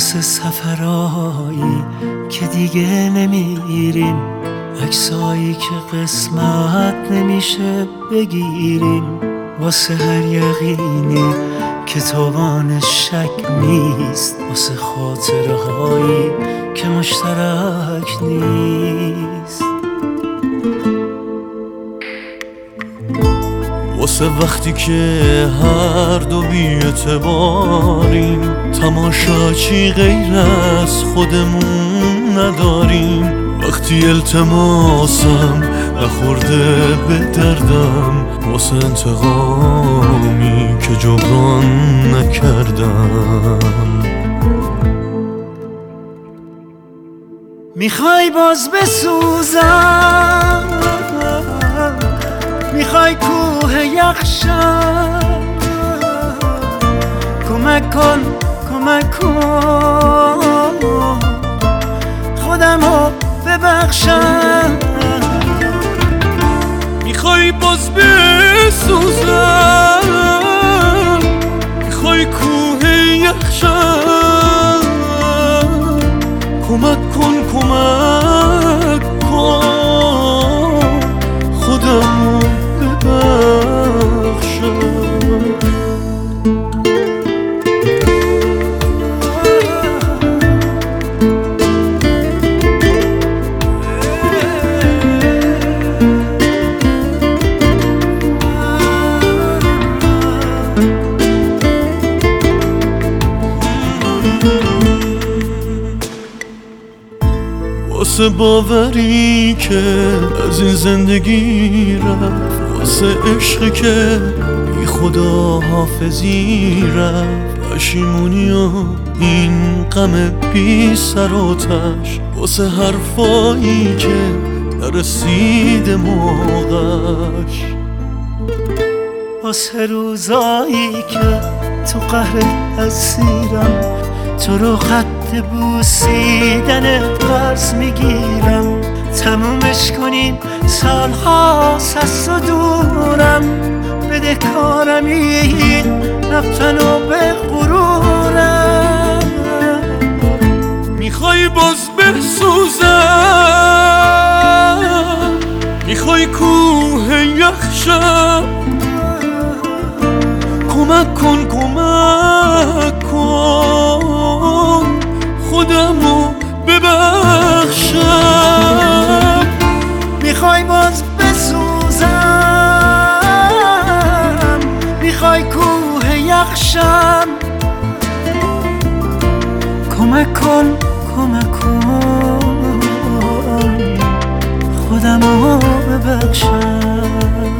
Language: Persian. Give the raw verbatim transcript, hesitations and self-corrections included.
واسه سفرهایی که دیگه نمیریم، عکسایی که قسمت نمیشه بگیریم، واسه هر یقینی که توانش شک نیست، واسه خاطره هایی که مشترک نیست، واسه وقتی که هر دو بی‌اعتباریم، تماشاچی غیر از خودمون نداریم، وقتی التماسم نخورده به دردم، واسه انتقامی که جبران نکردم. میخوای باز بسوزم، میخوای کوه یخشم، کمک کن کمک کن خودمو ببخشم. میخوای باز بسوزم، میخوای کوه یخشم، کمک کن کمک کن خودمو ببخشم. واسه باوری که از این زندگی رفت، واسه عشقی که بی خدا حافظی رفت، پشیمونی و این غم بی سر و تش، واسه حرفایی که نرسیده موقعش، واسه روزایی که تو قهر اسیرم، تو رو خط بوسیدن قرض میگیرم، تمومش کنیم سالهاست از تو دورم، بده کارم این رفتن و به غرورم. میخوای باز بسوزم، میخوای کوه یخشم، کمک کن کمک کن خودمو ببخشم. میخوای باز بسوزم، میخوای کوه یخشم، کمک کن کمک کن خودمو ببخشم.